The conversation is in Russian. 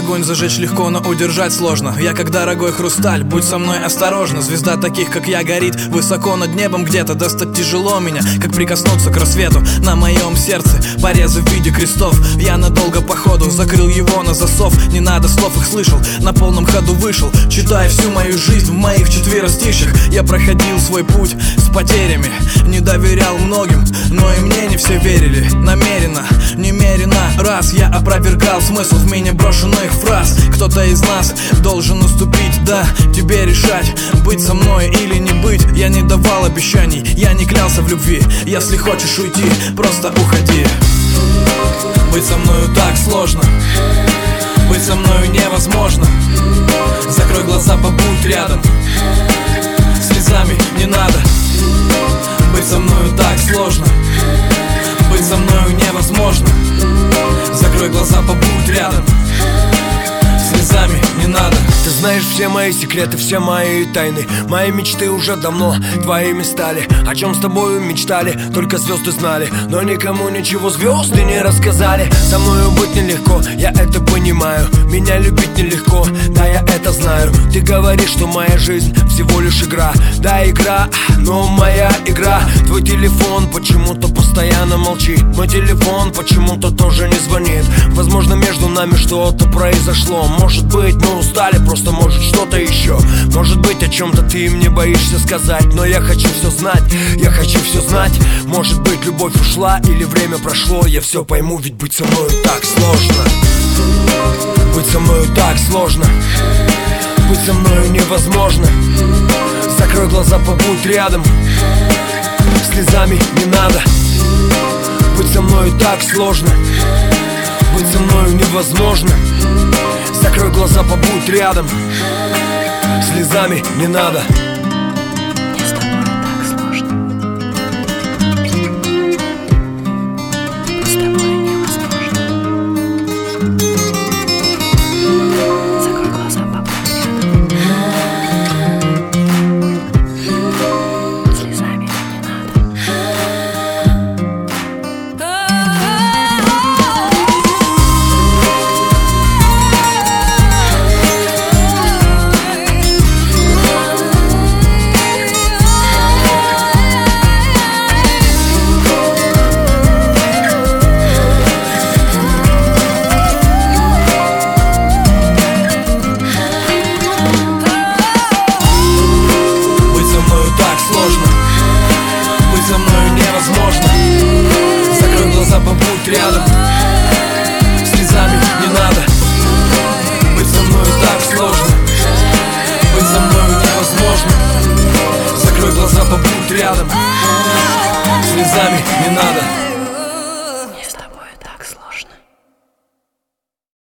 огонь зажечь легко, но удержать сложно. Я как дорогой хрусталь, будь со мной осторожна. Звезда таких, как я, горит высоко над небом где-то. Достать тяжело меня, как прикоснуться к рассвету. На моем сердце порезы в виде крестов. Я надолго походу закрыл его на засов. Не надо слов, их слышал, на полном ходу вышел. Читая всю мою жизнь в моих четверостишьях. Я проходил свой путь с потерями, не доверял многим, но и мне не все верили. Намеренно, немерено раз я опровергал смысл в меня брошенных фраз. Кто-то из нас должен уступить, да, тебе решать, быть со мной или не быть. Я не давал обещаний, я не клялся в любви. Если хочешь уйти, просто уходи. Быть со мною так сложно, быть со мною невозможно. Закрой глаза, побудь рядом, слезами не надо. Быть со мною так сложно, быть со мною невозможно. Закрой глаза, побудь рядом, слезами не надо. Ты знаешь все мои секреты, все мои тайны. Мои мечты уже давно твоими стали. О чем с тобою мечтали, только звезды знали. Но никому ничего звезды не рассказали. Со мною быть нелегко, я это понимаю. Меня любить нелегко, да, я это знаю. Ты говоришь, что моя жизнь всего лишь игра. Да, игра, но моя игра. Твой телефон почему-то постоянно молчит. Мой телефон почему-то тоже не звонит. Возможно, между нами что-то произошло. Может быть, мы устали, просто может что-то еще. Может быть, о чем-то ты мне боишься сказать. Но я хочу все знать, я хочу все знать. Может быть, любовь ушла или время прошло. Я все пойму, ведь быть со мною так сложно. Быть со мною так сложно, быть со мною невозможно. Закрой глаза, побудь рядом, слезами не надо. Быть со мною так сложно, быть со мною невозможно. Закрой глаза, побудь рядом, слезами не надо.